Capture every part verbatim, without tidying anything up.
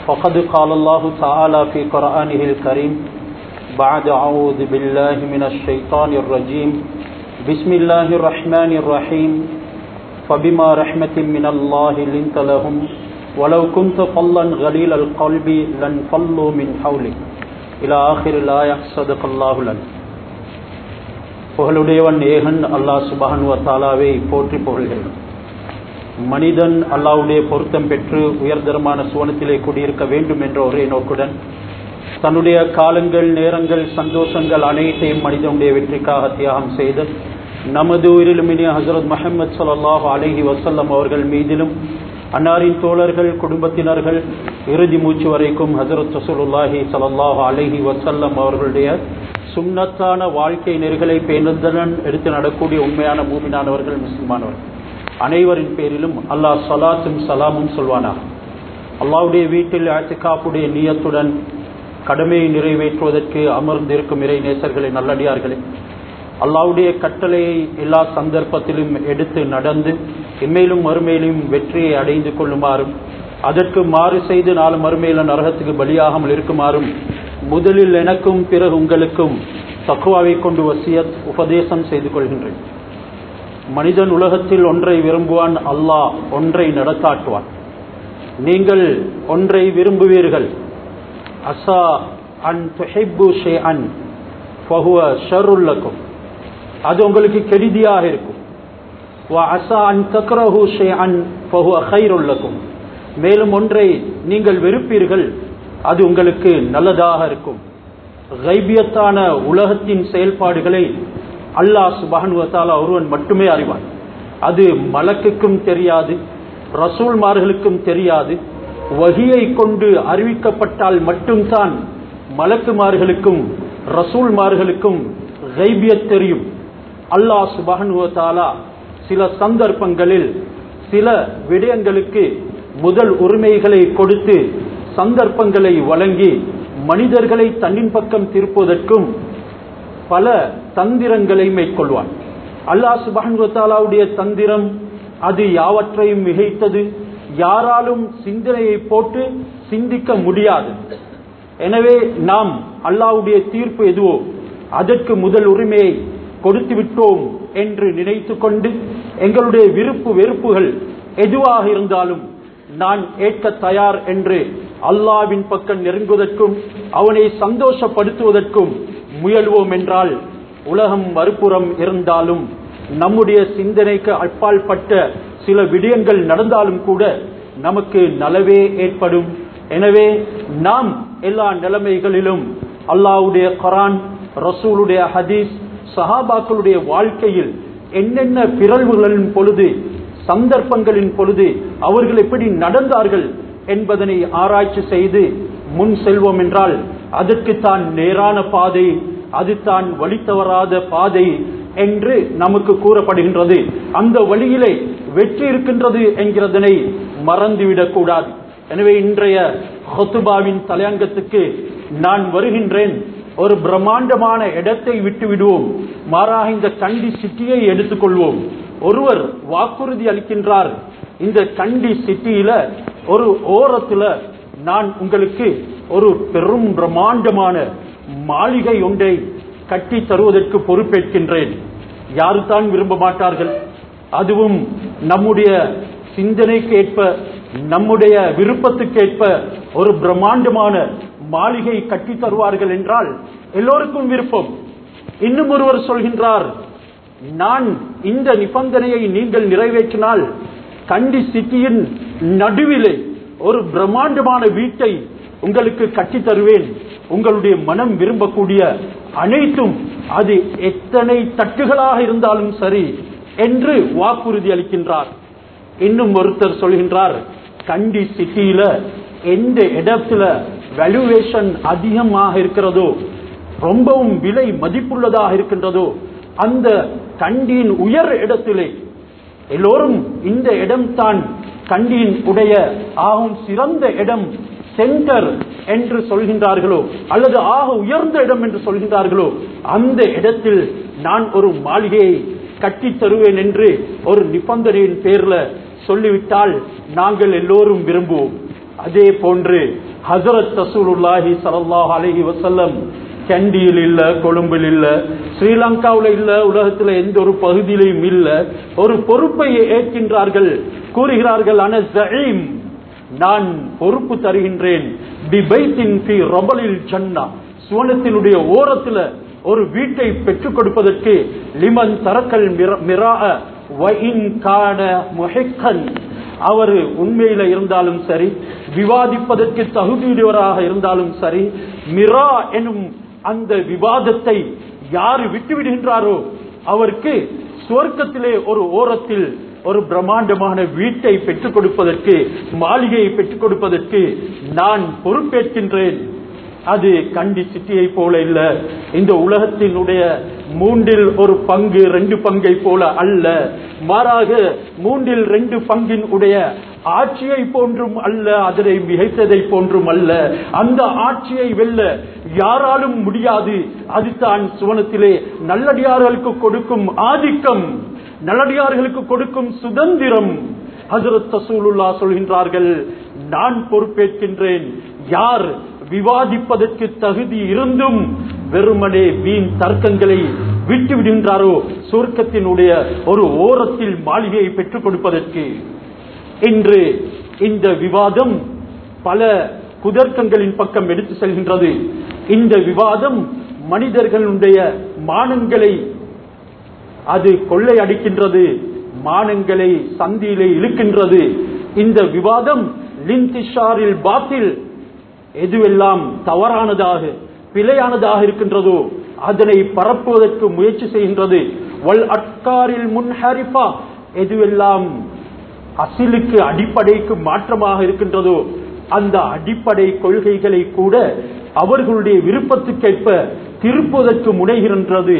فقد قال الله تعالى في قرآنه الكريم بعد أعوذ بالله من الشيطان الرجيم بسم الله الرحمن الرحيم فبما رحمة من الله لنت لهم ولو كنت فظا غليظ القلب لانفضوا من حولك إلى آخر الآية صدق الله العظيم. புகழுடையவன் ஏகன் அல்லாஹ் சுப்ஹானஹு வ தஆலாவை போற்றி புகழ்கிறேன். மனிதன் அல்லாஹ்வுடைய பொருத்தம் பெற்று உயர்தரமான சுவனத்திலே குடியிருக்க வேண்டும் என்ற ஒரே நோக்குடன் தன்னுடைய காலங்கள், நேரங்கள், சந்தோஷங்கள் அனைத்தையும் மனிதனுடைய வெற்றிக்காக தியாகம் செய்து நமது உயிரிலுமினிய ஹஸரத் முஹம்மது ஸல்லல்லாஹு அலைஹி வஸல்லம் அவர்கள் மீதிலும் அன்னாரின் தோழர்கள், குடும்பத்தினர்கள் இறுதி மூச்சு வரைக்கும் ஹஸரத் ரசூலுல்லாஹி ஸல்லல்லாஹு அலைஹி வஸல்லம் அவர்களுடைய சுன்னத்தான வாழ்க்கை நெறிகளை பேணுதலுடன் எடுத்து நடக்கூடிய உண்மையான மூமினானவர்கள், முஸ்லிமானவர்கள் அனைவரின் பேரிலும் அல்லாஹ் ஸலாத்தும் சலாமும் சொல்வானாக. அல்லாஹ்வுடைய வீட்டில் இஅ்திகாஃபுடைய நியத்துடன் கடமையை நிறைவேற்றுவதற்கு அமர்ந்திருக்கும் இறை நேசர்களை, நல்லடியார்களே, அல்லாஹ்வுடைய கட்டளையை எல்லா சந்தர்ப்பத்திலும் எடுத்து நடந்து இம்மையிலும் மறுமையிலும் வெற்றியை அடைந்து கொள்ளுமாறும், அதற்கு மாறு செய்து நாலு மறுமையில நரகத்துக்கு பலியாகாமல் இருக்குமாறும் முதலில் எனக்கும் பிறகு உங்களுக்கும் தக்வாவை கொண்டு வசியத் உபதேசம் செய்து கொள்கின்றேன். மனிதன் உலகத்தில் ஒன்றை விரும்புவான், அல்லாஹ் ஒன்றை நடத்தாட்டுவான். நீங்கள் ஒன்றை விரும்புவீர்கள், அஸா அன் துஹிப்பு ஷைஅன் ஃபஹுவ ஷர்ருல் லக்கும், அது உங்களுக்கு கெடுதியாக இருக்கும். வ அஸா அன் தக்ரஹு ஷைஅன் ஃபஹுவ கைருல் லக்கும், மேலும் ஒன்றை நீங்கள் வெறுப்பீர்கள், அது உங்களுக்கு நல்லதாக இருக்கும். கைபியத்தான உலகத்தின் செயல்பாடுகளை அல்லாஹ் சுப்ஹானஹு வ தஆலா ஒருவன் மட்டுமே அறிவான். அது மலக்குக்கும் தெரியாது, ரசூல்மார்களுக்கும் தெரியாது. வஹியை கொண்டு அறிவிக்கப்பட்டால் மட்டும்தான் மலக்குமார்களுக்கும் ரசூல்மார்களுக்கும் கைபியத் தெரியும். அல்லாஹ் சுப்ஹானஹு வ தஆலா சில சந்தர்ப்பங்களில் சில விடயங்களுக்கு முதல் உரிமைகளை கொடுத்து சந்தர்ப்பங்களை வழங்கி மனிதர்களை தன்னின் பக்கம் திருப்புவதற்கும் பல தந்திரங்களை மேற்கொள்வான். அல்லாஹ் சுப்ஹானஹு வ தஆலாவுடைய தந்திரம் அது யாவற்றையும் மிகைத்தது, யாராலும் சிந்தனையை போட்டு சிந்திக்க முடியாது. எனவே நாம் அல்லாஹ்வுடைய தீர்ப்பு எதுவோ அதற்கு முதல் உரிமையை கொடுத்து விட்டோம் என்று நினைத்து கொண்டு எங்களுடைய விருப்பு வெறுப்புகள் எதுவாக இருந்தாலும் நான் ஏற்க தயார் என்று அல்லாஹ்வின் பக்கம் நெருங்குவதற்கும் அவனை சந்தோஷப்படுத்துவதற்கும் முயல்வோம் என்றால், உலகம் மறுபுறம் இருந்தாலும் நம்முடைய சிந்தனைக்கு அப்பாற்பட்ட சில விடயங்கள் நடந்தாலும் கூட நமக்கு நலவே ஏற்படும். எனவே நாம் எல்லா நிலைமைகளிலும் அல்லாஹ்வுடைய குர்ஆன், ரசூலுடைய ஹதீஸ், சஹாபாக்களுடைய வாழ்க்கையில் என்னென்ன பிறழ்வுகளின் பொழுது, சந்தர்ப்பங்களின் பொழுது அவர்கள் எப்படி நடந்தார்கள் என்பதனை ஆராய்ச்சி செய்து முன் செல்வோம் என்றால் அதற்கு தான் நேரான பாதை, அது தான் வழி தவறாத பாதை என்று நமக்கு கூறப்படுகின்றது. அந்த வழியிலே வெற்றி இருக்கின்றது என்கிறதனை மறந்துவிடக் கூடாது. எனவே இன்றைய ஹுத்பாவின் தலையங்கத்துக்கு நான் வருகின்றேன். ஒரு பிரம்மாண்டமான இடத்தை விட்டு விடுவோம், மாறாக இந்த கண்டி சிட்டியை எடுத்துக்கொள்வோம். ஒருவர் வாக்குறுதி அளிக்கின்றார், இந்த கண்டி சிட்டியில ஒரு ஓரத்துல நான் உங்களுக்கு ஒரு பெரும் பிரம்மாண்டமான மாளிகை ஒன்றை கட்டி தருவதற்கு பொறுப்பேற்கின்றேன். யாரு தான் விரும்ப மாட்டார்கள்? அதுவும் நம்முடைய சிந்தனைக்கு ஏற்ப, நம்முடைய விருப்பத்துக்கேற்ப ஒரு பிரம்மாண்டமான மாளிகை கட்டி தருவார்கள் என்றால் எல்லோருக்கும் விருப்பம். இன்னும் ஒருவர் சொல்கின்றார், நான் இந்த நிபந்தனையை நீங்கள் நிறைவேற்றினால் கண்டி சிட்டியின் நடுவிலே ஒரு பிரம்மாண்டமான வீட்டை உங்களுக்கு கட்டி தருவேன், உங்களுடைய மனம் விரும்பக்கூடிய அனைத்தும் அது எத்தனை தட்டுகளாக இருந்தாலும் சரி என்று வாக்குறுதி அளிக்கின்றார். இன்னும் ஒருத்தர் சொல்கின்றார், கண்டி சிட்டியில எந்த இடத்துல வேல்யூவேஷன் அதிகமாக இருக்கிறதோ, ரொம்பவும் விலை மதிப்புள்ளதாக இருக்கின்றதோ, அந்த கண்டியின் உயர் இடத்திலே எல்லோரும் இந்த இடம் தான் கண்டியின் உடைய ஆகும் சிறந்த இடம், சென்டர் என்று சொல்கின்றார்களோ அல்லது ஆக உயர்ந்த இடம் என்று சொல்கின்றார்களோ, அந்த இடத்தில் நான் ஒரு மாளிகையை கட்டி தருவேன் என்று ஒரு நிபந்தனையின் பேர்ல சொல்லிவிட்டால் நாங்கள் எல்லோரும் விரும்புவோம். அதே போன்று ஹஜ்ரத் ரசூலுல்லாஹி ஸல்லல்லாஹு அலைஹி வஸல்லம் கண்டியில் இல்ல, கொழும்பில் இல்ல, ஸ்ரீலங்காவில் இல்ல, உலகத்தில் எந்த ஒரு பகுதியிலும் இல்ல, ஒரு பொறுப்பை ஏற்கின்றார்கள். கூறுகிறார்கள், அன ஸஈம், நான் பொறுப்பு தருகின்றேன், பிபைத்தின் ஃபீ ரபலில் ஜன்னா, சுவனத்தினுடைய ஓரத்துல ஒரு வீட்டை பெற்றுக் கொடுப்பதற்கு, லிமன் தரக்கல் மிரா வ இன் கான முஹிக்கன், அவர் உண்மையில இருந்தாலும் சரி, விவாதிப்பதற்கு தகுதியுடையவராக இருந்தாலும் சரி, மிரா எனும் அந்த விவாதத்தை யாரு விட்டுவிடுகின்றாரோ அவருக்கு சுவர்க்கத்திலே ஒரு ஓரத்தில் ஒரு பிரம்மாண்டமான வீட்டை பெற்றுக் கொடுப்பதற்கு, மாளிகையை பெற்றுக் கொடுப்பதற்கு நான் பொறுப்பேற்கின்றேன். அது கண்டி சிட்டியை போல இல்ல, இந்த உலகத்தினுடைய மூன்றில் ஒரு பங்கு ரெண்டு பங்கை போல அல்ல, மாறாக மூன்றில் ரெண்டு பங்கின் உடைய ஆட்சியை போன்றும் அல்ல, அதனை மிகைத்ததை போன்றும் அல்ல. அந்த ஆட்சியை வெல்ல யாராலும் முடியாது. அதுதான் சுவனத்திலே நல்லடியார்களுக்கு கொடுக்கும் ஆதிக்கம், நல்லடியார்களுக்கு கொடுக்கும் சுதந்திரம். ஹஜ்ரத் ரசூலுல்லாஹ் சொல்கின்றார்கள், நான் பொறுப்பேற்கின்றேன். யார் விவாதிப்பதற்கு தகுதி இருந்தும் வெறுமனே வீண் தர்க்கங்களை விட்டு விடுகின்றாரோ சொர்க்கத்தினுடைய ஒரு ஓரத்தில் மாளிகையை பெற்றுக் கொடுப்பதற்கு. இன்று இந்த விவாதம் பல குதர்க்கங்களின் பக்கம் எடுத்து செல்கின்றது. இந்த விவாதம் மனிதர்களுடைய மானங்களை அது கொள்ளை அடிக்கின்றது, மானங்களை சந்தியிலே இழுக்கின்றது. இந்த விவாதம் லின்திஷாரில் பாத்தில், எதுவெல்லாம் தவறானதாக பிழையானதாக இருக்கின்றதோ அதனை பரப்புவதற்கு முயற்சி செய்கின்றது. வல் அட்காரில் முன்ஹரிஃபா, எதுவெல்லாம் அசிலுக்கு அடிப்படைக்கு மாற்றமாக இருக்கின்றதோ அந்த அடிப்படை கொள்கைகளை கூட அவர்களுடைய விருப்பத்துக்கேற்ப திருப்புவதற்கு முனைகின்றது.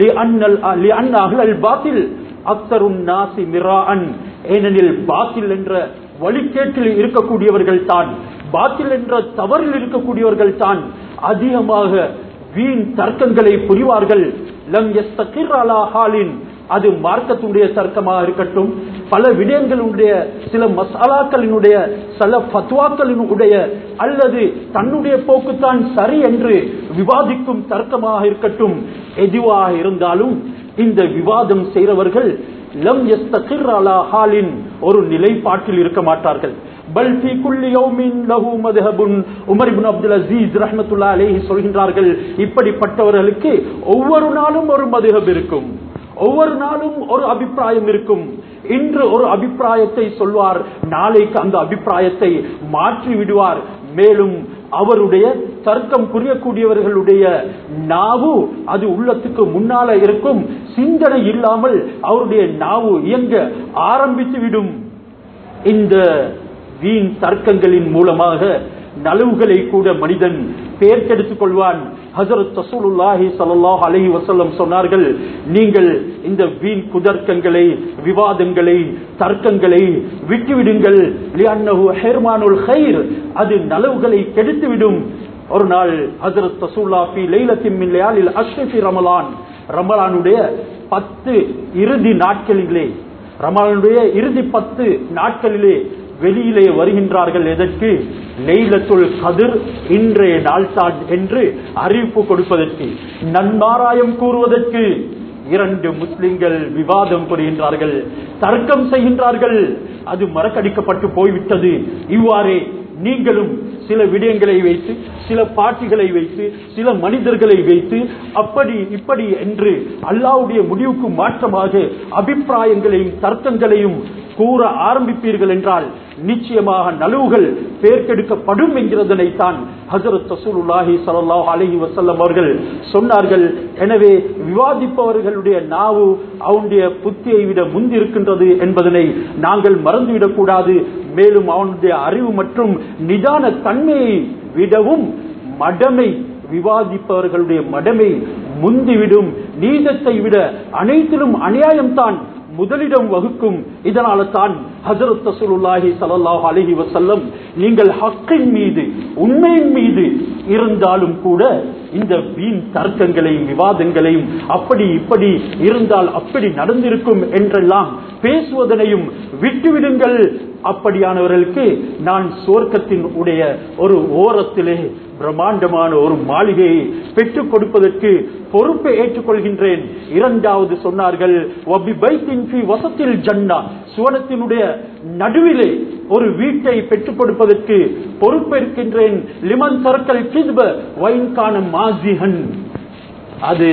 ஏனெனில் பாத்தில் என்ற வழிகேட்டில் இருக்கக்கூடியவர்கள் தான், பாத்தில் என்ற தவறில் இருக்கக்கூடியவர்கள் தான் அதிகமாக வீண் தர்க்கங்களை புரிவார்கள். லம் யஸ்தகிர் அலா ஹாலின், அது மார்க்கத்துடைய தர்க்கமாக இருக்கட்டும், பல விடயங்களுடைய சில மசாலாக்களினுடைய சில ஃபத்வாக்களினுடைய அல்லது தன்னுடைய போக்குத்தான் சரி என்று விவாதிக்கும் தர்க்கமாக இருக்கட்டும், எதுவாக இருந்தாலும் இந்த விவாதம் செய்கிறவர்கள் லம் யஸ்தகிர் அலா ஹாலின், ஒரு நிலைப்பாட்டில் இருக்க மாட்டார்கள். பல் ஃபீ குல்லி யௌமின் லஹு மذஹபுன். உமர் இப்னு அப்துல் அஸீஸ் ரஹ்மத்துல்லாஹி அலைஹி சொல்கின்றார்கள், இப்படிப்பட்டவர்களுக்கு ஒவ்வொரு நாளும் ஒரு மذஹப் இருக்கும், ஒவ்வொரு நாளும் ஒரு அபிப்பிராயம் இருக்கும். இன்று ஒரு அபிப்பிராயத்தை சொல்வார், நாளைக்கு அந்த அபிப்பிராயத்தை மாற்றி விடுவார். மேலும் அவருடைய தர்க்கம் புரியக்கூடியவர்களுடைய நாவு அது உள்ளத்துக்கு முன்னால இருக்கும், சிந்தனை இல்லாமல் அவருடைய நாவு இயங்க ஆரம்பித்து விடும். இந்த வீண் தர்க்கங்களின் மூலமாக நலவுகளை கூட மனிதன் பேர்த்தெடுத்துக் கொள்வான். ஹஜ்ரத் ரசூலுல்லாஹி ஸல்லல்லாஹு அலைஹி வஸல்லம் சொன்னார்கள், நீங்கள் இந்த வீண் குதர்க்கங்களை, விவாதங்களை, தர்க்கங்களை விட்டுவிடுங்கள். லிஅன்னஹு ஹிர்மானுல் கைர், அது நலவுகளை கெடுத்துவிடும். ஒரு நாள் ஹஜ்ரத் ரசூலுல்லாஹி ஃபீ லைலத்தின் மின் லயாலில் அஷ்ரி ஃபீ ரமலான், ரமலானுடைய பத்து இறுதி நாட்களிலே, ரமலானுடைய இறுதி பத்து நாட்களிலே வெளியிலே வருகின்றார்கள். எதற்கு? லைலத்துல் கத்ர் இன்றைய நாள்தான் என்று அறிவிப்பு கொடுப்பதற்கு, நன்மாராயம் கூறுவதற்கு. இரண்டு முஸ்லிம்கள் விவாதம் புரிகின்றார்கள், தர்க்கம் செய்கின்றார்கள். அது மறக்கடிக்கப்பட்டு போய்விட்டது. இவ்வாறே நீங்களும் சில விடயங்களை வைத்து, சில பாட்டிகளை வைத்து, சில மனிதர்களை வைத்து, அப்படி இப்படி என்று அல்லாஹ்வுடைய முடிவுக்கு மாற்றமாக அபிப்பிராயங்களையும் தர்க்கங்களையும் கூற ஆரம்பிப்பீர்கள் என்றால் நிச்சயமாக நலவுகள் பேர்க்கெடுக்கப்படும் என்கிறதனைத்தான் ஹஜ்ரத் ரசூலுல்லாஹி ஸல்லல்லாஹு அலைஹி வஸல்லம் அவர்கள் சொன்னார்கள். எனவே விவாதிப்பவர்களுடைய நாவு அவனுடைய புத்தியை விட முந்திருக்கின்றது என்பதனை நாங்கள் மறந்துவிடக் கூடாது. மேலும் அவனுடைய அறிவு மற்றும் நிதான தன்மையை விடவும் மடமை, விவாதிப்பவர்களுடைய மடமை முந்திவிடும். நீதத்தை விட அனைத்திலும் அநியாயம்தான் முதலிடம் வகுக்கும். இதனால தான் ஹஜ்ரத் ரசூலுல்லாஹி ஸல்லல்லாஹு அலைஹி வஸல்லம், நீங்கள் ஹக்கின் மீது, உண்மையின் மீது இருந்தாலும் கூட இந்த வீண் தர்க்கங்களையும் விவாதங்களையும் அப்படி இப்படி இருந்தால் அப்படி நடந்திருக்கும் என்றெல்லாம் பேசுவதனையும் விட்டுவிடுங்கள். அப்படியானவர்களுக்கு நான் சுவர்க்கத்தின் உடைய ஒரு ஓரத்திலே பிரம்மாண்டமான ஒரு மாளிகையை பெற்றுக் கொடுப்பதற்கு பொறுப்பை ஏற்றுக்கொள்கின்றேன். இரண்டாவது சொன்னார்கள், வசத்தில் ஜன்னா, சுவனத்தினுடைய நடுவிலே ஒரு வீட்டை பெற்றுக் கொடுப்பதற்கு பொறுப்பேற்கின்றேன். லிமன் சர்க்கல் கிஸ்ப வைன்கான மாசிஹன், அது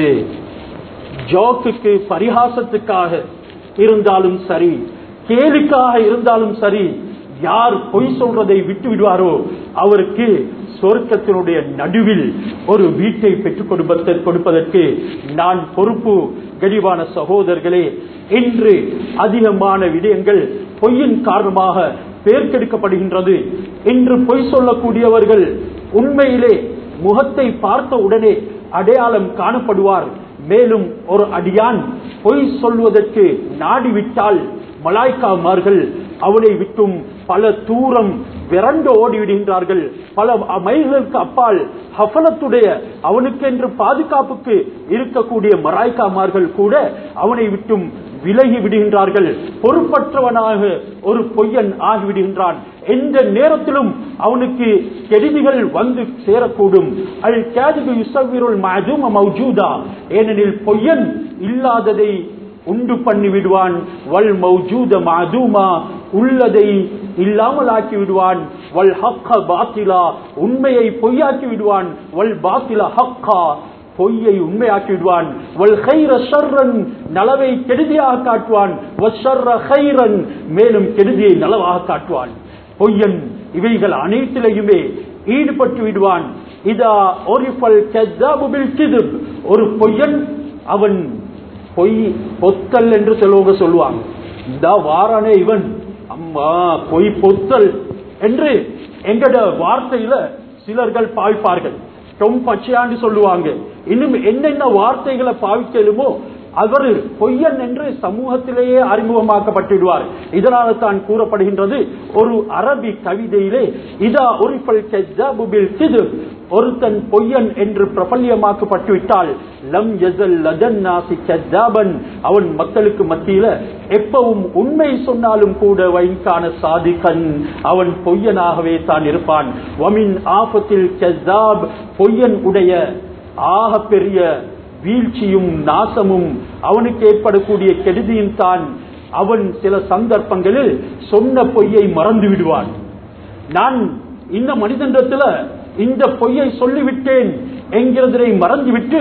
ஜோக்குக்கு பரிகாசத்துக்காக இருந்தாலும் சரி, கேலிக்காக இருந்தாலும் சரி, யார் பொய் சொல்றதை விட்டு விடுவாரோ அவருக்கு சொர்க்கத்தினுடைய நடுவில் ஒரு வீட்டை பெற்றுக் கொடுப்பதற்கு நான் பொறுப்பு. கனிவான சகோதரர்களே, இன்று அதிகமான விடயங்கள் பொய்யின் காரணமாக பேர்க்கெடுக்கப்படுகின்றது. இன்று பொய் சொல்லக்கூடியவர்கள் உண்மையிலே முகத்தை பார்த்த உடனே அடையாளம் காணப்படுவார். மேலும் ஒரு அடியான் பொய் சொல்வதற்கு நாடிவிட்டால் மலாய்க்காமார்கள் அவனை விட்டும் பல தூரம் விரண்டு ஓடிவிடுகின்றார்கள். பல மைல்களுக்கு அப்பால் ஹஃபலத்துடைய அவனுக்கென்று பாதுகாப்புக்கு இருக்கக்கூடிய மலாய்க்காமார்கள் கூட அவனை விட்டும் விலகி விடுகின்றார்கள். பொறுப்பற்றவனாக ஒரு பொய்யன் ஆகிவிடுகின்றான். எந்த நேரத்திலும் அவனுக்கு கெடுதிகள் வந்து சேரக்கூடும். அல் காதிபு யுஸவ்விருல் மஅதூம மௌஜூதா, ஏனெனில் பொய்யன் இல்லாததை உண்டு பண்ணி விடுவான். வல் மௌஜூத மஅதூமா, உள்ளதை இல்லாமல் ஆக்கி விடுவான். வல் ஹக்க பாத்திலா, உண்மையை பொய்யாக்கி விடுவான். வல் பாத்தில ஹக்கா, பொய்யை உண்மையாக்கி விடுவான். வல் கைர ஷர்ரன், நலவை கெடுதியாக காட்டுவான். வஷர்ர கைரன், மேலும் கெடுதியை நலவாக காட்டுவான். பொய்யன் இவைகள் அனைத்திலையுமே ஈடுபட்டு விடுவான். இதா ஒரிஃபல் கஸ்ஸாபு பில் கிதுப், ஒரு பொய்யன் அவன் பொய் பொத்தல் என்று சொல்லுவாங்க சொல்லுவாங்க இந்த வாரானே இவன் அம்மா பொய் பொத்தல் என்று எங்கட வார்த்தையில சிலர்கள் பாவிப்பார்கள். தொம் பச்சையாண்டு சொல்லுவாங்க. இன்னும் என்னென்ன வார்த்தைகளை பாவிக்கலுமோ அவர் பொய்யன் என்று சமூகத்திலேயே அறிமுகமாக்கப்பட்டுவிடுவார். இதனால தான் கூறப்படுகின்றது ஒரு அரபி கவிதையிலே, இதா ஒரிஃபல் கஸ்ஸாபு பில் கிதுப், ஒருத்தன் பொய்யன் என்று பிரபல்யமாக்கப்பட்டுவிட்டால் லம் யஸல் லதன்னாசி கஸ்ஸாபன், அவன் மக்களுக்கு மத்தியில எப்பவும் உண்மை சொன்னாலும் கூட வைன்கான சாதிகன், அவன் பொய்யனாகவே தான் இருப்பான். வமின் ஆஃபத்தில் கஸ்ஸாப், பொய்யன் உடைய ஆக பெரிய வீழ்ச்சியும் நாசமும் அவனுக்கு ஏற்படக்கூடிய கெடுதியும் தான் அவன் சில சந்தர்ப்பங்களில் சொன்ன பொய்யை மறந்து விடுவான். நான் இந்த மனிதனிடத்துல இந்த பொய்யை சொல்லிவிட்டேன் என்கிறதை மறந்துவிட்டு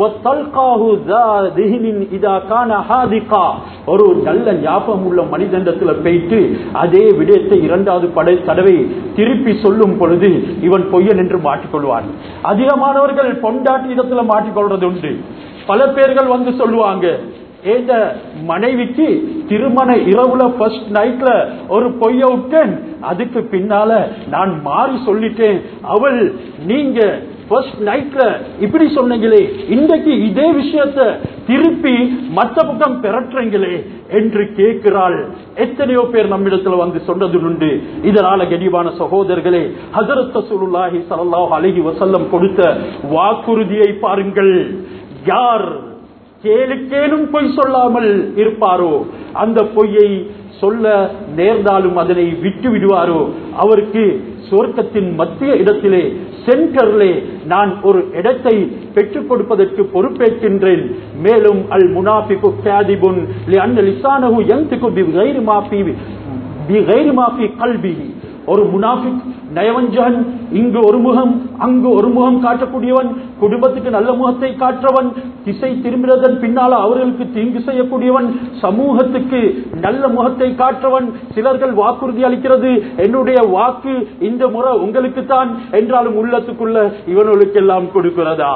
ஒரு நல்ல ஞாபகம் உள்ள மனிதனிடத்துல போயிட்டு அதே விடயத்தை இரண்டாவது படை தடவை திருப்பி சொல்லும் பொழுது இவன் பொய்யன் என்று மாற்றிக்கொள்வான். அதிகமானவர்கள் பொண்டாட்டி இடத்துல மாற்றிக்கொள்றது உண்டு. பல பேர்கள் வந்து சொல்லுவாங்க, ஏந்த மனைவிக்கு திருமண இரவுல ஃபர்ஸ்ட் நைட்ல ஒரு பொய்ய விட்டேன், அதுக்கு பின்னால நான் மாறி சொல்லிட்டேன், அவள் நீங்க ஃபர்ஸ்ட் நைட்ல இப்படி சொன்னீங்களே, இன்றைக்கு இதே விஷயத்தை திருப்பி மற்ற பக்கம் பெறற்றீங்களே என்று கேட்கிறாள். எத்தனையோ பேர் நம்மிடத்துல வந்து சொன்னது உண்டு. இதனால கனிவான சகோதரர்களே, ஹஜ்ரத் ரசூலுல்லாஹி ஸல்லல்லாஹு அலைஹி வஸல்லம் கொடுத்த வாக்குறுதியை பாருங்கள். யார் கேளுக்கேனும் பொய் சொல்லாமல் இருப்பாரோ, அந்த பொய்யை சொல்ல நேர்ந்தாலும் அதனை விட்டு விடுவாரோ, அவருக்கு சொர்க்கத்தின் மத்திய இடத்திலே சென்டர்லே நான் ஒரு இடத்தை பெற்றுக் கொடுப்பதற்கு பொறுப்பேற்கின்றேன். மேலும் அல் முனாஃபிகு காதிபுன் லிஅன்ன லிசானஹு யன்திகு பிகைரி மா ஃபீ பிகைரி மா ஃபீ கல்பிஹி, ஒரு முனாஃபிக் நயவஞ்சகன், இங்கு ஒரு முகம் அங்கு ஒரு முகம் காட்டக்கூடியவன், குடும்பத்துக்கு நல்ல முகத்தை காற்றவன், திசை திரும்பினதன் பின்னால அவர்களுக்கு தீங்கு செய்யக்கூடியவன், சமூகத்துக்கு நல்ல முகத்தை காற்றவன். சிலர்கள் வாக்குறுதி அளிக்கிறது, என்னுடைய வாக்கு இந்த முறை உங்களுக்கு தான் என்றாலும் உள்ளத்துக்குள்ள இவனுக்கு எல்லாம் கொடுக்கிறதா?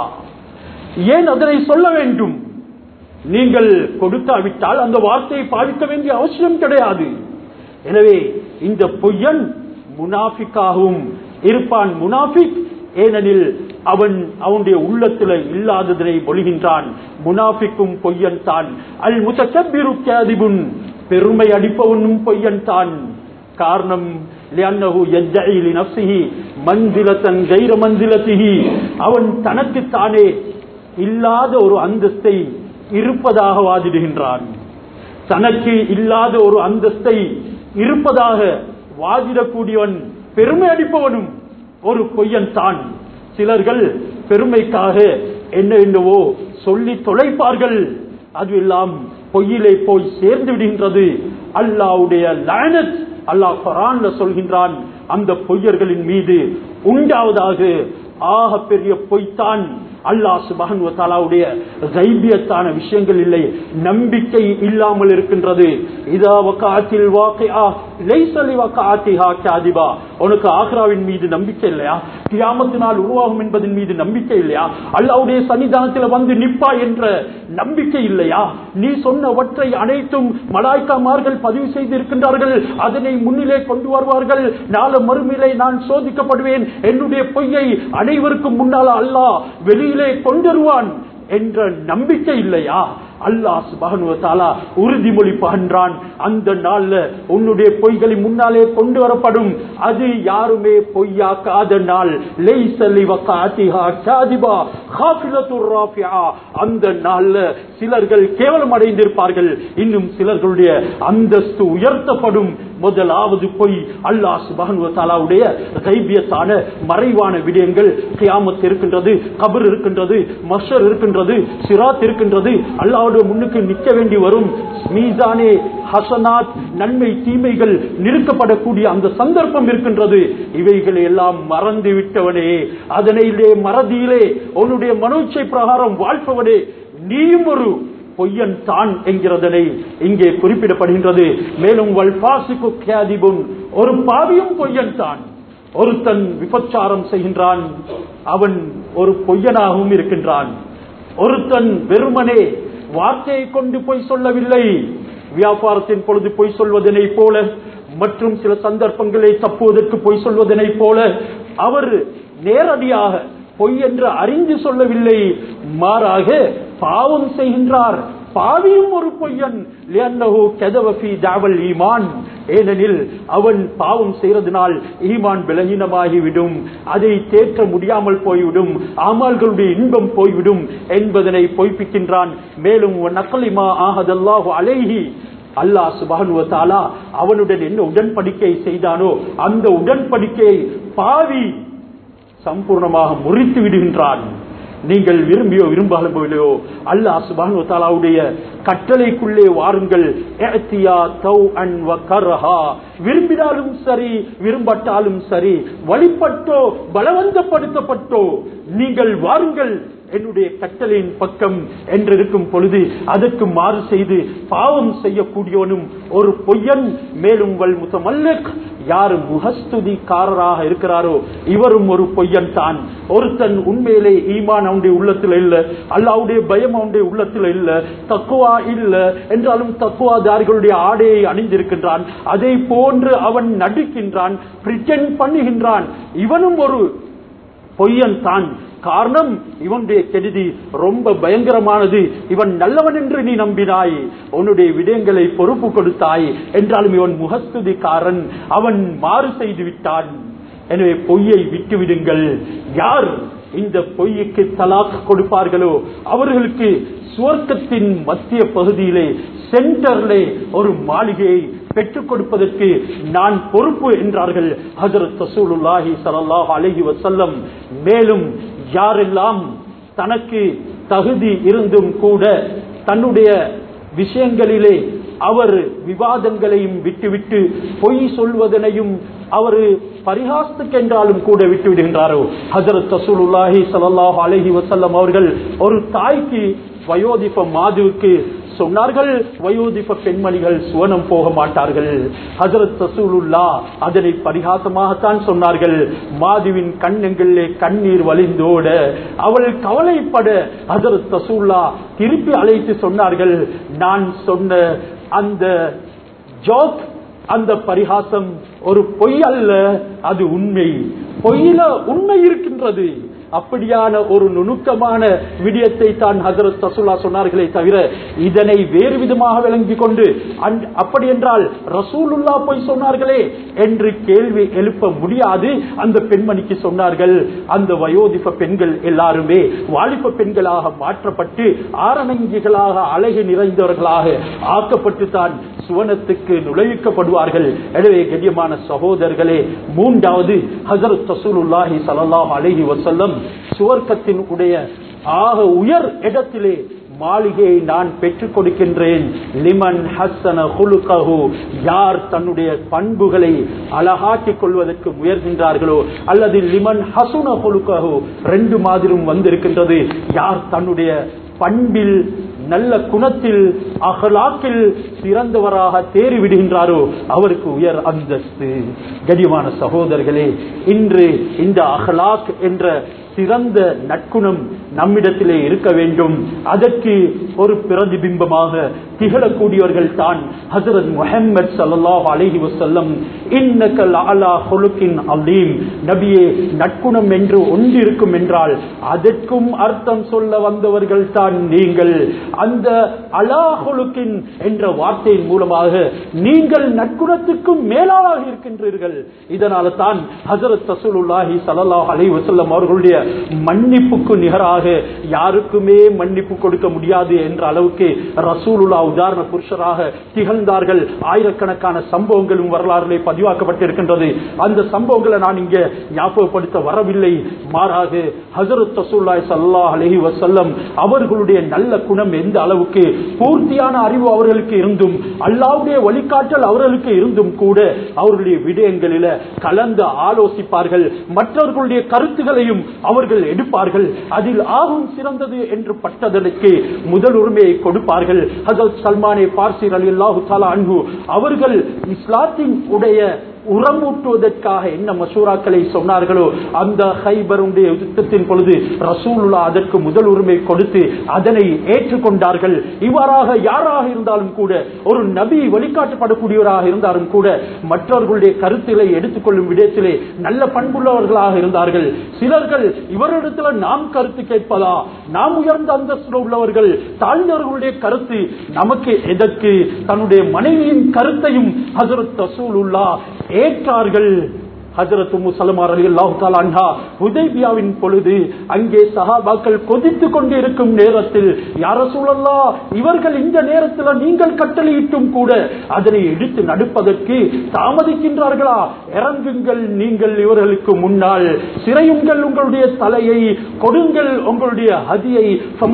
ஏன் அதனை சொல்ல வேண்டும்? நீங்கள் கொடுக்காவிட்டால் அந்த வார்த்தையை பாதிக்க வேண்டிய அவசியம் கிடையாது. எனவே இந்த பொய்யன் முனாஃபிக்காகவும் இருப்பான். முனாஃபிக் ஏனெனில் அவன் அவனுடைய உள்ளத்தில் இல்லாததனை மொழிகின்றான். முனாஃபிக்கும் பொய்யன் தான். அல் முத்தக்கப்பிரு காதிபுன், பெருமை அடிப்பவனும் பொய்யன் தான். காரணம் லிஅன்னஹு யஜ்இ லினஃப்ஸிஹி மன்சிலத்தன் கைர மன்சிலத்திஹி, அவன் தனக்கு தானே இல்லாத ஒரு அந்தஸ்தை இருப்பதாக வாதிடுகின்றான். தனக்கு இல்லாத ஒரு அந்தஸ்தை இருப்பதாக வாதிடக்கூடியவன் பெருமை அடிப்பவனும் ஒரு பொய்யன் தான். சிலர்கள் பெருமைக்காக என்ன என்னவோ சொல்லி தொலைப்பார்கள். அதுவெல்லாம் பொய்யிலே போய் சேர்ந்து விடுகின்றது. அல்லாஹ்வுடைய லஅனத் அல்லாஹ் குர்ஆன்ல சொல்கின்றான், அந்த பொய்யர்களின் மீது உண்டாவதாக. ஆக பெரிய பொய்தான் அல்லாஹ் சுப்ஹானஹு வ தஆலாவுடைய கைபியத்தான விஷயங்கள் இல்லை, நம்பிக்கை இல்லாமல் இருக்கின்றது. இதா வகாத்தில் வாகிஆ லைஸ லிவகாத்திஹா காதிபா. உனக்கு ஆகிராவின் மீது நம்பிக்கை இல்லையா? கியாமத் நாள் உருவாகும் என்பதன் மீது நம்பிக்கை இல்லையா? அல்லாஹ்வுடைய சன்னிதானத்தில் வந்து நிப்பா என்ற நம்பிக்கை இல்லையா? நீ சொன்னவற்றை அனைத்தும் மலாய்க்காமார்கள் பதிவு செய்திருக்கின்றார்கள், அதனை முன்னிலே கொண்டு வருவார்கள். நாளை மறுமையிலே நான் சோதிக்கப்படுவேன், என்னுடைய பொய்யை அனைவருக்கும் முன்னால் அல்லாஹ் வெளியிலே கொண்டு வருவான் என்ற நம்பிக்கை இல்லையா? அல்லாஹ் சுப்ஹானஹு வ தஆலா உறுதிமொழி பகன்றான், அந்த நாள்ல உன்னுடைய பொய்களை முன்னாலே கொண்டு வரப்படும். அது யாருமே பொய்யாக்காத நாள். லைஸ லிவகாத்திஹா காதிபா காஃபிலத்துர் ராஃபிஆ. அந்த நாள்ல சிலர்கள் கேவலம் அடைந்திருப்பார்கள், இன்னும் சிலர்களுடைய அந்தஸ்து உயர்த்தப்படும். முதலாவது பொய் அல்லாஹ் சுப்ஹானஹு வ தஆலாவுடைய கைபியத்தான மறைவான விடயங்கள். கியாமத் இருக்கின்றது, கபர் இருக்கின்றது, மஹ்ஷர் இருக்கின்றது, சிராத் இருக்கின்றது. அல்லாஹ் முன்னுக்கு நிற்க வேண்டி வரும். மீசானே ஹசனாத், நன்மை தீமைகள் நிறுக்கப்படக்கூடிய அந்த சந்தர்ப்பம் இருக்கின்றது. இவைகளை எல்லாம் மறந்து விட்டவனே, அதனையிலே மறதியிலே உன்னுடைய மனோச்சை பிரகாரம் வாழ்பவனே, நீயும் ஒரு பொய்யன் தான் என்கிறதனை இங்கே குறிப்பிடப்படுகின்றது. மேலும் வல்பாசிக்கு கியாதிபுன், ஒரு பாவியும் பொய்யன் தான். ஒருத்தன் விபச்சாரம் செய்கின்றான், அவன் ஒரு பொய்யனாகவும் இருக்கின்றான். ஒருத்தன் வெறுமனே வார்த்தையை கொண்டு பொய் சொல்லவில்லை, வியாபாரத்தின் பொழுது பொய் சொல்வதனை போல, மற்றும் சில சந்தர்ப்பங்களை தப்புவதற்கு பொய் சொல்வதனை போல அவர் நேரடியாக பொய் என்று அறிந்து சொல்லவில்லை, மாறாக பாவம் செய்கின்றார். பாவியும் ஒரு பொய்யன். ஏனெனில் அவன் பாவம் செய்வதனால் ஈமான் பலகீனமாகிவிடும், அதை தேற்ற முடியாமல் போய்விடும், அமல்களுடைய இன்பம் போய்விடும் என்பதனை பொய்ப்பிக்கின்றான். மேலும் நக்லிமா ஆஹதல்லாஹு அலைஹி, அல்லாஹ் சுப்ஹானஹு வ தஆலா அவனுடன் என்ன உடன்படிக்கை செய்தானோ அந்த உடன்படிக்கையை பாவி சம்பூர்ணமாக முறித்து விடுகின்றான். நீங்கள் விரும்பியோ விரும்பாலோ அல்லாஹ் சுப்ஹானஹு வ தஆலாவுடைய கட்டளைக்குள்ளே வாருங்கள். இஅ்தியா தௌஅன் வ கர்ஹா, விரும்பினாலும் சரி விரும்பட்டாலும் சரி, வழிபட்டோ பலவந்தப்படுத்தப்பட்டோ நீங்கள் வாருங்கள் என்னுடைய கட்டளையின் பக்கம் என்றிருக்கும் பொழுது அதற்கு மாறு செய்து பாவம் செய்யக்கூடியவனும் ஒரு பொய்யன். மேலும் வல் முத்தமல்லக், யார் முஹஸ்துதிக்காரராக இருக்கிறாரோ இவரும் ஒரு பொய்யன் தான். ஒருத்தன் உண்மையிலே ஈமான் அவனுடைய உள்ளத்தில் இல்ல, அல்லாஹ்வுடைய பயம் அவனுடைய உள்ளத்தில் இல்ல, தக்வா இல்ல என்றாலும் தக்வாதாரிகளுடைய ஆடையை அணிந்திருக்கின்றான், அதை போன்று அவன் நடிக்கின்றான், பிரிட்டெண்ட் பண்ணுகின்றான், இவனும் ஒரு பொய்யன் தான். காரணம், இவனுடைய கெடுதி ரொம்ப பயங்கரமானது. இவன் நல்லவன் என்று நீ நம்பினாய், உன்னுடைய விடயங்களை பொறுப்பு கொடுத்தாய், என்றாலும் இவன் முகஸ்துதிக்காரன், அவன் மாறு செய்து விட்டான். எனவே பொய்யை விட்டுவிடுங்கள். யார் இந்த பொய்யுக்கு தலாக் கொடுப்பார்களோ அவர்களுக்கு சுவர்க்கத்தின் மத்திய பகுதியிலே சென்டர்லே ஒரு மாளிகையை பெற்றுக் கொடுப்பதற்கு நான் பொறுப்பு என்றார்கள் ஹஜ்ரத் ரசூலுல்லாஹி ஸல்லல்லாஹு அலைஹி வஸல்லம். மேலும் யாரெல்லாம் தனக்கு தகுதி இருந்தும் கூட தன்னுடைய விஷயங்களிலே அவர் விவாதங்களையும் விட்டுவிட்டு பொய் சொல்வதனையும் அவர் பரிகாசத்துக்கு என்றாலும் கூட விட்டு விடுகின்றாரோ, ஹஜ்ரத் ரசூலுல்லாஹி ஸல்லல்லாஹு அலைஹி வஸல்லம் அவர்கள் ஒரு தாய்க்கு வயோதிப மாதுவுக்கு சொன்னார்கள், வயோதிப பெண்மணிகள் சுவனம் போக மாட்டார்கள். ஹஜ்ரத் ரசூலுல்லாஹ் அதனை பரிகாசமாகத்தான் சொன்னார்கள். மாதுவின் கண்ணங்களிலே கண்ணீர் வழிந்தோட அவள் கவலைப்பட ஹஜ்ரத் ரசூலுல்லாஹ் திருப்பி அழைத்து சொன்னார்கள், நான் சொன்ன அந்த ஜோக், அந்த பரிகாசம் ஒரு பொய் அல்ல, அது உண்மை. பொய்யில உண்மை இருக்கின்றது. அப்படியான ஒரு நுணுக்கமான விடயத்தை தான் ஹஜ்ரத் ரசூலுல்லாஹ் சொன்னார்களே தவிர இதனை வேறு விதமாக விளங்கிக் கொண்டு அப்படி என்றால் ரசூலுல்லாஹ் போய் சொன்னார்களே என்று கேள்வி எழுப்ப முடியாது. அந்த பெண்மணிக்கு சொன்னார்கள். அந்த வயோதிப பெண்கள் எல்லாருமே வாலிப பெண்களாக மாற்றப்பட்டு ஆரணங்கிகளாக அழகு நிறைந்தவர்களாக ஆக்கப்பட்டு தான் சுவனத்துக்கு நுழைவிக்கப்படுவார்கள். எனவே கண்ணியமான சகோதரர்களே, மூன்றாவது ஹஜ்ரத் ரசூலுல்லாஹி ஸல்லல்லாஹு அலைஹி வஸல்லம் சுவர்க்கத்தின் உடைய ஆக உயர் இடத்திலே மாளிகையை நான் பெற்றுக் கொடுக்கின்றேன். லிமன் ஹஸ்ஸன குலுகஹு, யார் தன்னுடைய பண்புகளை அழகாக்கிக் கொள்வதற்கு முயற்கின்றார்களோ, அல்லது லிமன் ஹசுன குலுகஹு, ரெண்டு மாதிரும் வந்திருக்கின்றது. யார் தன்னுடைய பண்பில் நல்ல குணத்தில் அகலாக்கில் சிறந்தவராக தேறி விடுகின்றாரோ அவருக்கு உயர் அந்தஸ்து. கண்ணியமான சகோதரர்களே, இன்று இந்த அகலாக் என்ற சிறந்த நற்குணம் நம்மிடத்திலே இருக்க வேண்டும். அதற்கு ஒரு பிரதிபிம்பமாக திகழக்கூடியவர்கள் தான் ஹஜ்ரத் முஹம்மது ஸல்லல்லாஹு அலைஹி வஸல்லம். இன்னக லஅலா ஹுலுகின் அலீம், நபியே நற்குணம் என்று ஒன்று இருக்கும் என்றால் அதற்கும் அர்த்தம் சொல்ல வந்தவர்கள் தான் நீங்கள். அந்த அலா ஹுலுகின் என்ற வார்த்தையின் மூலமாக நீங்கள் நற்குணத்துக்கும் மேலாக இருக்கின்றீர்கள். இதனால தான் ஹஜ்ரத் ரசூலுல்லாஹி ஸல்லல்லாஹு அலைஹி வஸல்லம் அவர்களுடைய மன்னிப்புக்கு நிகராக யாருக்குமே மன்னிப்பு கொடுக்க முடியாது என்ற அளவுக்கு ரசூலுல்லாஹ் உதாரண புருஷராக திகழ்ந்தார்கள். ஆயிரக்கணக்கான சம்பவங்களும் வரலாறுகளை பதிவாக்கப்பட்டிருக்கின்றது. அந்த சம்பவங்களை நான் இங்கே ஞாபகப்படுத்த வரவில்லை. மாறாக ஹஜ்ரத் ரசூலுல்லாஹி ஸல்லல்லாஹு அலைஹி வஸல்லம் அவர்களுடைய நல்ல குணம் எந்த அளவுக்கு, பூர்த்தியான அறிவு அவர்களுக்கு இருந்தும் அல்லாஹ்வுடைய வழிகாட்டல் அவர்களுக்கு இருந்தும் கூட அவர்களுடைய விடயங்களில் கலந்து ஆலோசிப்பார்கள். மற்றவர்களுடைய கருத்துகளையும் அவர்கள் எடுப்பார்கள். அதில் ஆகும் சிறந்தது என்று பட்டதற்கு முதல் உரிமையை கொடுப்பார்கள். ஹஜ்ரத் சல்மானே பார்சி ரலியல்லாஹு தஆலா அன்ஹு அவர்கள் இஸ்லாத்தின் உடைய உரமூட்டுவதற்காக என்ன மசூராக்களை சொன்னார்களோ அந்த ஹைபருடைய யுத்தத்தின் பொழுது ரசூலுல்லாஹ் அதற்கு முதல் உரிமை கொடுத்து அதனை ஏற்றுக்கொண்டார்கள். இவ்வாறாக யாராக இருந்தாலும் கூட, ஒரு நபி வழிகாட்டப்படக்கூடியவராக இருந்தாலும் கூட மற்றவர்களுடைய கருத்துக்களை எடுத்துக்கொள்ளும் விடயத்திலே நல்ல பண்புள்ளவர்களாக இருந்தார்கள். சிலர்கள் இவரிடத்தில் நாம் கருத்து கேட்பதா, நாம் உயர்ந்த அந்தஸ்து உள்ளவர்கள், தாழ்ந்தவர்களுடைய கருத்து நமக்கு எதற்கு, தன்னுடைய மனைவியின் கருத்தையும் ஹஜ்ரத் ரசூலுல்லாஹ் ஏற்றார்கள். ஹஜ்ரத் உம்மு சலமா ரலியல்லாஹு தஆலா அன்ஹா ஹுதைபியாவின் பொழுது அங்கே சஹாபாக்கள் கொதித்துக் கொண்டிருக்கும் நேரத்தில், யா ரசூலல்லாஹ், இவர்கள் இந்த நேரத்தில் நீங்கள் கட்டளையிட்டும் கூட அதனை எடுத்து நடப்பதற்கு தாமதிக்கின்றார்களா? இறங்குங்கள், நீங்கள் இவர்களுக்கு முன்னால் சிறையுங்கள், உங்களுடைய தலையை கொடுங்கள், உங்களுடைய ஹதியை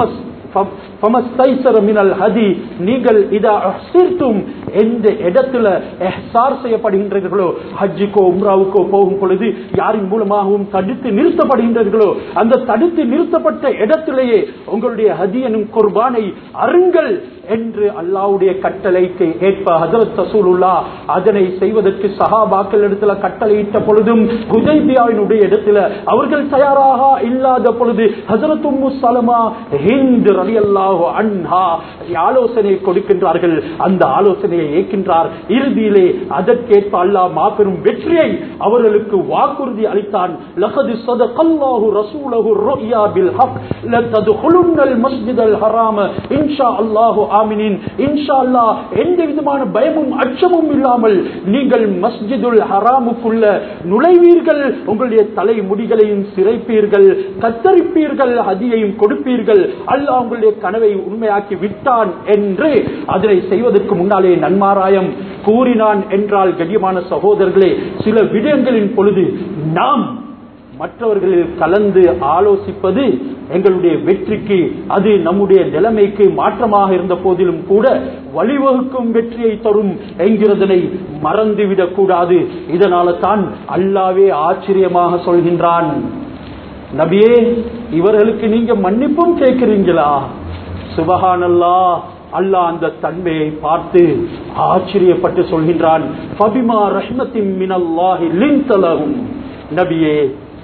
நீங்கள் எந்த இடத்துல இஹ்சார் செய்யப்படுகின்றீர்களோ, ஹஜ்ஜுக்கோ உம்ராவுக்கோ போகும் பொழுது யாரின் மூலமாகவும் தடுத்து நிறுத்தப்படுகின்றீர்களோ அந்த தடுத்து நிறுத்தப்பட்ட இடத்திலேயே உங்களுடைய ஹதியனும் குர்பானை அருங்கள் என்று அல்லாஹ்வுடைய கட்டளைக்கு ஏற்ப ஹஜ்ரத் ரசூலுல்லாஹ் அதனை செய்வதற்கு சஹாபாக்கள் இடத்துல கட்டளையிட்ட பொழுதும் ஹுதைபியாவினுடைய இடத்துல அவர்கள் தயாராக இல்லாத பொழுது ஹஜ்ரத் உம்மு சலமா ஹிந்த் ரலியல்லாஹு அன்ஹா ஆலோசனை கொடுக்கின்றார்கள். அந்த ஆலோசனையை ஏற்கின்றார். இறுதியிலே அதற்கேற்ப அல்லாஹ் மாபெரும் வெற்றியை அவர்களுக்கு வாக்குறுதி அளித்தான். லகத் ஸதகல்லாஹு ரசூலஹு ருயா பில் ஹக் லததுகுலுன்னல் மஸ்ஜிதல் ஹராம இன்ஷா அல்லாஹ் ஆமீன். இன்ஷா அல்லாஹ் எந்த விதமான பயமும் அச்சமும் இல்லாமல் நீங்கள் மஸ்ஜிதுல் ஹராமுக்குள்ள நுழைவீர்கள், உங்களுடைய தலை முடிகளையும் சிரைப்பீர்கள், கத்தரிப்பீர்கள், ஹதியையும் கொடுப்பீர்கள், அல்லாஹ் உங்களுடைய கனவை உண்மையாக்கி விட்டான் என்று அதனை செய்வதற்கு முன்னாலே நன்மாராயம் கூறினான் என்றால், கண்ணியமான சகோதரர்களே, சில விடயங்களின் பொழுது நாம் மற்றவர்களில் கலந்து ஆலோசிப்பது எங்களுடைய வெற்றிக்கு, அது நம்முடைய நிலைமைக்கு மாற்றமாக இருந்த போதிலும் கூட வழிவகுக்கும் வெற்றியை தரும் என்கிறதனை மறந்துவிடக் கூடாது. இதனால தான் அல்லாஹ்வே ஆச்சரியமாக சொல்கின்றான், நபியே இவர்களுக்கு நீங்க மன்னிப்பும் கேட்கிறீங்களா? சுபஹானல்லாஹ். அல்லாஹ் அந்த தன்மையை பார்த்து ஆச்சரியப்பட்டு சொல்கின்றான், ஃபபிமா ரஹ்மத்தின் மினல்லாஹி லின்த லஹும். நபியே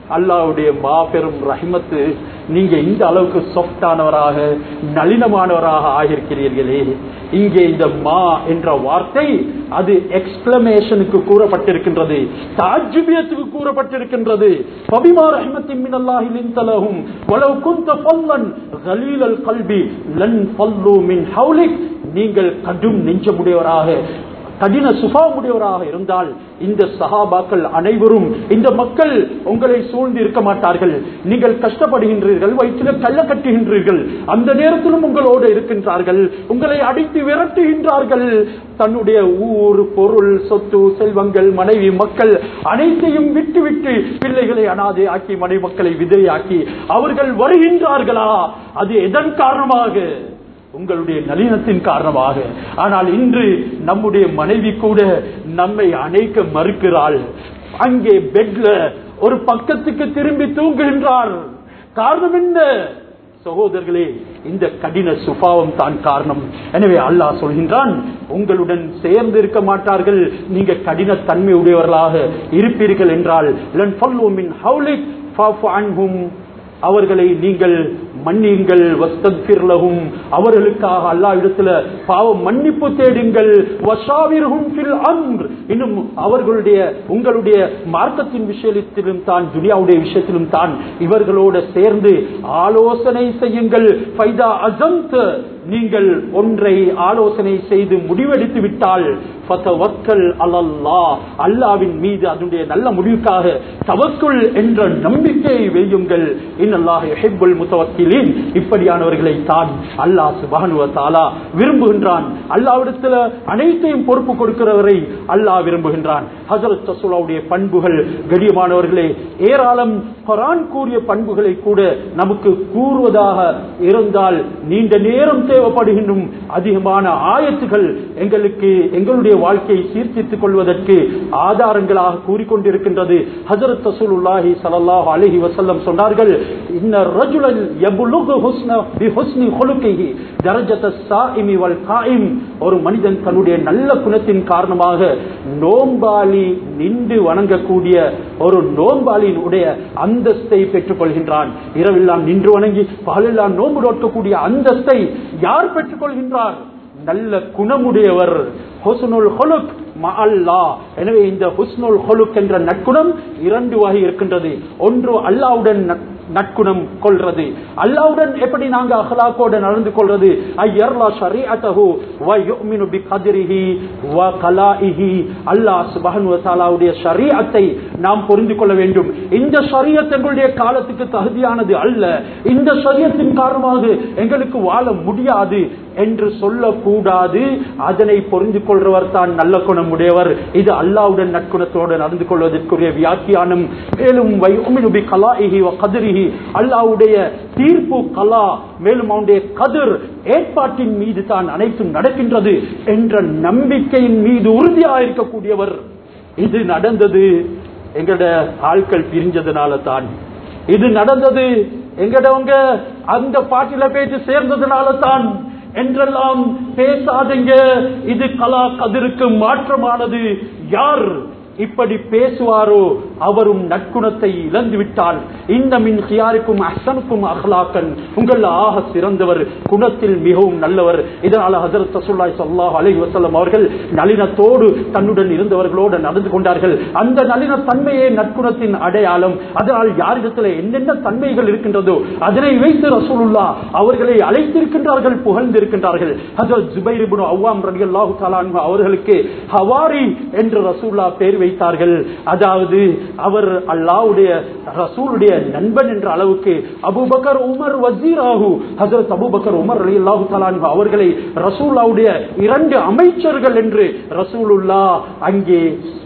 அல்லாஹ்வுடைய மாபெரும் ரஹ்மத்து, நீங்க இந்த அளவுக்கு சாஃப்டானவராக நளினமானவராக ஆகியிருக்கிறீர்களே. இங்கே இந்த மா என்ற வார்த்தை அது எக்ஸ்கிளமேஷனுக்கு கூறப்பட்டிருக்கின்றது, தாஜ்ஜுபியத்துக்கு கூறப்பட்டிருக்கின்றது. ஃபபிமா ரஹ்மத்தின் மினல்லாஹி லின்த லஹும் வலவ் குன்த ஃபல்லன் கலீலல் கல்பி லன் ஃபல்லு மின் ஹவுலிக். நீங்கள் கடும் நெஞ்சமுடையவராக கடின சுபாவமுடையவராக இருந்தால் இந்த சஹாபாக்கள் அனைவரும், இந்த மக்கள் உங்களை சூழ்ந்து இருக்க மாட்டார்கள். நீங்கள் கஷ்டப்படுகின்றீர்கள், வயிற்றில் கள்ள கட்டுகின்றீர்கள், அந்த நேரத்திலும் உங்களோடு இருக்கின்றார்கள், உங்களை அடித்து விரட்டுகின்றார்கள். தன்னுடைய ஊர், பொருள், சொத்து, செல்வங்கள், மனைவி, மக்கள் அனைத்தையும் விட்டு விட்டு பிள்ளைகளை அனாதை ஆக்கி மனைவி மக்களை விதையாக்கி அவர்கள் வருகின்றார்களா? அது எதன் காரணமாக? உங்களுடைய நளினத்தின் காரணமாக. ஆனால் இன்று நம்முடைய மனைவி கூட நம்மை அணைக்க மறுக்கிறாள். அங்கே பெட்ல ஒரு பக்கத்துக்கு திரும்பி தூங்குகின்றார். காரணம் என்ன? சகோதரர்களே, இந்த கடின சுபாவம் தான் காரணம். எனவே அல்லாஹ் சொல்கின்றான், உங்களுடன் சேர்ந்து இருக்க மாட்டார்கள், நீங்க கடின தன்மை உடையவர்களாக இருப்பீர்கள் என்றால் லன் ஃபல்லு மின் ஹவுலிக் ஃபஃபு அன்ஹும், அவர்களை நீங்கள் மன்னியுங்கள், வஸ்தக்ஃபிர் லஹும், அவர்களுக்காக அல்லாஹ்விடத்தில் பாவ மன்னிப்பு தேடுங்கள், வஷாவிர்ஹும் ஃபில் அம்ர், இன்னும் அவர்களுடைய உங்களுடைய மார்க்கத்தின் விஷயத்திலும் தான் துனியாவுடைய விஷயத்திலும் தான் இவர்களோடு சேர்ந்து ஆலோசனை செய்யுங்கள். ஃபைதா அஸம்த, நீங்கள் ஒன்றை ஆலோசனை செய்து முடிவெடுத்து விட்டால் ஃபதவக்கல் அலல்லாஹ், அல்லாஹ்வின் மீது அதனுடைய நல்ல முடிவுக்காக தவக்குல் என்ற நம்பிக்கையை வையுங்கள். இன்னல்லாஹ் யுஹிப்புல் முத்தவக்கிலீன், இப்படியானவர்களை தான் அல்லாஹ் சுப்ஹானஹு வ தஆலா விரும்புகின்றான். அல்லாஹ்விடத்தில் அனைத்தையும் பொறுப்பு கொடுக்கிறவரை அல்லாஹ் விரும்புகின்றான். ஹஜ்ரத் ரசூலுல்லாஹ்வுடைய பண்புகள் கண்ணியமானவர்களே ஏராளம். குர்ஆன் கூறிய பண்புகளை கூட நமக்கு கூறுவதாக இருந்தால் நீண்ட நேரம் தேவைப்படுகின்றும். அதிகமான ஆயத்துகள் எங்களுக்கு எங்களுடைய வாழ்க்கையை சீர்திருத்திக் கொள்வதற்கு ஆதாரங்களாக கூறிக்கொண்டிருக்கின்றது. ஹஜ்ரத் ரசூலுல்லாஹி ஸல்லல்லாஹு அலைஹி வஸல்லம் சொன்னார்கள், இன்ன ரஜுலன் யபுலுகு ஹுஸ்ன பிஹுஸ்னி குலுகிஹி தரஜத்தஸ் ஸாயிமி வல் காயிம், ஒரு மனிதன் தன்னுடைய நல்ல குணத்தின் காரணமாக நோம்பாளி நின்று வணங்கக்கூடிய ஒரு நோம்பாளியின் உடைய அந்தஸ்தை பெற்றுக் கொள்கின்றான். இரவெல்லாம் நின்று வணங்கி பகலெல்லாம் நோம்பு நோக்கக்கூடிய அந்தஸ்தை யார் பெற்றுக் கொள்கின்றார்? நல்ல குணமுடையவர். ஹுஸ்னுல் ஹுலுக் மஅல்லாஹ். எனவே இந்த ஹுஸ்னுல் ஹுலுக் என்ற நற்குணம் இரண்டு வகை இருக்கின்றது. ஒன்று அல்லாஹ்வுடன் நற்குணம் கொள்றது. அல்லாஹ்வுடன் எப்படி நாங்க அஹ்லாக்கோட நடந்து கொள்றது? அய்யர்லா ஷரீஅத்தஹு வ யுமினு பிகத்ரிஹி வ கலாஇஹி, அல்லாஹ் சுப்ஹானஹு வ தஆலாவுடைய ஷரீஅத்தை நாம் புரிந்து கொள்ள வேண்டும். இந்த ஷரீஅத் எங்களுடைய காலத்துக்கு தகுதியானது அல்ல, இந்த ஷரீஅத்தின் காரணமாக எங்களுக்கு வாழ முடியாது என்று சொல்லக்கூடாது. அதனை புரிந்து கொள்றவர் தான் நல்ல குணம் உடையவர். இது அல்லாஹ்வுடன் நற்குணத்தோடு நடந்து கொள்வதற்குரிய வியாக்கியானம். மேலும் வ யுமினு பிகலாஇஹி வ கத்ரிஹி, அல்லாஹ்வுடைய தீர்ப்பு கலா, மேலும் அவனுடைய கதிர் ஏற்பாட்டின் மீது தான் அனைத்தும் நடக்கின்றது என்ற நம்பிக்கையின் மீது உறுதியாக இருக்கக்கூடியவர். இது நடந்தது எங்கட ஆட்கள் பிரிஞ்சதுனால தான். இது நடந்தது எங்கடவங்க அந்த பாட்டில பேச்சு சேர்ந்ததுனால தான் என்றெல்லாம் பேசாதீங்க. இது கலா கதிருக்கு மாற்றமானது. யார் இப்படி பேசுவாரோ அவரும் நற்குணத்தை இழந்து விட்டால். இந்த மின் ஹியாருக்கும் அஹ்சனுக்கும் அஹ்லாக்கன், உங்கள் ஆக சிறந்தவர், குணத்தில் மிகவும் நல்லவர். இதனால் ஹஜ்ரத் ரசூலுல்லாஹி ஸல்லல்லாஹு அலைஹி வஸல்லம் அவர்கள் நளினத்தோடு தன்னுடன் இருந்தவர்களோடு நடந்து கொண்டார்கள். அந்த நளின தன்மையே நற்குணத்தின் அடையாளம். அதனால் யாரிடத்தில் என்னென்ன தன்மைகள் இருக்கின்றதோ அதனை வைத்து ரசூலுல்லாஹ் அவர்களை அழைத்திருக்கின்றார்கள், புகழ்ந்திருக்கின்றார்கள். ஹஜ்ரத் ஜுபைர் இப்னு அவ்வாம் ரலியல்லாஹு தஆலா அன்ஹு அவர்களுக்கு ஹவாரி என்று ரசூலுல்லாஹ் பேர் வைத்தார்கள். அதாவது அவர் அல்லாஹ்வுடைய ரசூலுடைய நண்பன் என்ற அளவுக்கு அபூபக்கர் உமர் வஸீராஹு, ஹஜ்ரத் அபூபக்கர் உமர் ரலியல்லாஹு தஆலா அன்ஹு அவர்களை ரசூலுல்லாஹ்வுடைய இரண்டு அமைச்சர்கள் என்று ரசூலுல்லாஹ் அங்கே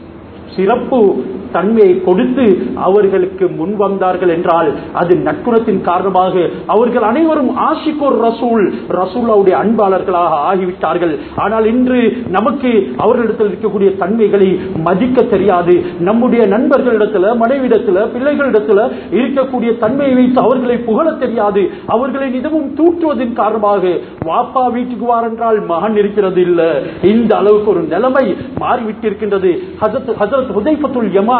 சிறப்பு தன்மையை கொடுத்து அவர்களுக்கு முன் வந்தார்கள் என்றால் அது நற்குணத்தின் காரணமாக அவர்கள் அனைவரும் ஆஷிகோர் ரசூல், ரசூலுடைய அன்பாளர்களாக ஆகிவிட்டார்கள். ஆனால் இன்று நமக்கு அவர்களிடத்தில் இருக்கக்கூடிய தன்மைகளை மதிக்க தெரியாது. நம்முடைய நண்பர்களிடத்துல, மனைவிடத்துல, பிள்ளைகளிடத்துல இருக்கக்கூடிய தன்மையை வைத்து அவர்களை புகழ தெரியாது. அவர்களை நிதமும் தூற்றுவதன் காரணமாக வாப்பா வீட்டுக்கு வார் என்றால் மகன் இருக்கிறது இல்ல, இந்த அளவுக்கு ஒரு நிலைமை மாறிவிட்டிருக்கின்றது. ஹஜ்ரத் ஹுதைஃபத்துல் யமான்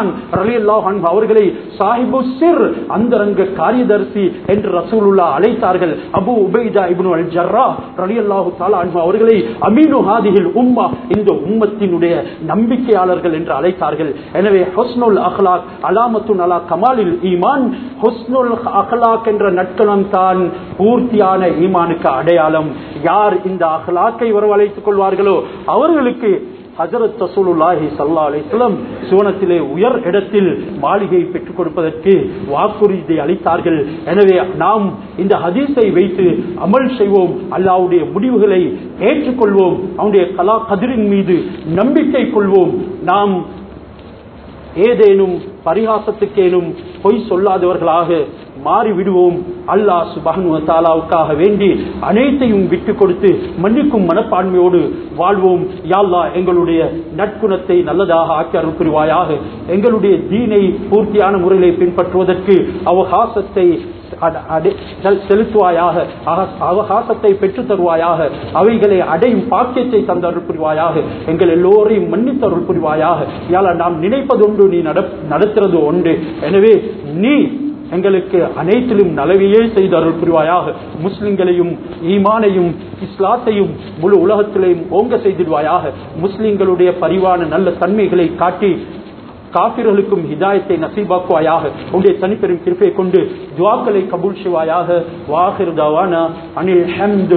உஸ்மான் ரலியல்லாஹு அன்ஹு அவர்களை சாஹிபு சிர், அந்தரங்க காரியதர்சி என்று ரசூலுல்லாஹ் அழைத்தார்கள். Abu Ubaidah ibn al Jarrah ரலியல்லாஹு தஆலா அன்ஹு அவர்களை அமீனு ஹாதிஹில் உம்மா, இந்த உம்மத்தினுடைய நம்பிக்கையாளர்கள் என்று அழைத்தார்கள். எனவே ஹுஸ்னுல் அக்லாக் அலாமத்துன் அலா கமாலில் ஈமான், ஹுஸ்னுல் அக்லாக் என்ற நற்குணம் தான் பூர்த்தியான ஈமானுக்கு அடையாளம். யார் இந்த அக்லாக்கை வரவழைத்துக் கொள்வார்களோ அவர்களுக்கு ஹஜ்ரத் ரசூலுல்லாஹி ஸல்லல்லாஹு அலைஹி வஸல்லம் சுவனத்திலே உயர் இடத்தில் மாளிகை பெற்றுக் கொடுப்பதற்கு வாக்குறுதி அளித்தார்கள். எனவே நாம் இந்த ஹதீஸை வைத்து அமல் செய்வோம், அல்லாஹ்வுடைய முடிவுகளை ஏற்றுக்கொள்வோம், அவனுடைய கலா கதிரின் மீது நம்பிக்கை கொள்வோம். நாம் ஏதேனும் பரிகாசத்துக்கேனும் பொய் சொல்லாதவர்களாக மாறிவிடுவோம். அல்லாஹ் சுப்ஹானஹு வ தஆலாவுக்காக வேண்டி அனைத்தையும் விட்டுக் கொடுத்து மன்னிக்கும் மனப்பான்மையோடு வாழ்வோம். யா அல்லாஹ், எங்களுடைய நற்குணத்தை நல்லதாக ஆக்கி அருள் புரிவாயாக. எங்களுடைய தீனை பூர்த்தியான முறையிலே பின்பற்றுவதற்கு அவகாசத்தை செலுத்துவாயாக, அவகாசத்தை பெற்றுத் தருவாயாக. அவைகளை அடையும் பாக்கியத்தை தந்து அருள் புரிவாயாக. எங்கள் எல்லோரையும் மன்னித்து அருள் புரிவாயாக. யால நாம் நினைப்பதொன்று, நீ நடத்துறது ஒன்று. எனவே நீ எங்களுக்கு அனைத்திலும் நலவையே செய்து அருள் புரிவாயாக. முஸ்லிம்களையும் ஈமானையும் இஸ்லாத்தையும் முழு உலகத்திலையும் ஓங்க செய்திடுவாயாக. முஸ்லிம்களுடைய பரிவான நல்ல தன்மைகளை காட்டி காபிர்களுக்கும் ஹிதாயத்தை நசீபாக்குவாயாக. உன்னுடைய தனிப்பெரும் கிருபையை கொண்டு துஆக்களை கபூல் செய்வாயாக. வாஹிர் தவானா அனில் ஹம்து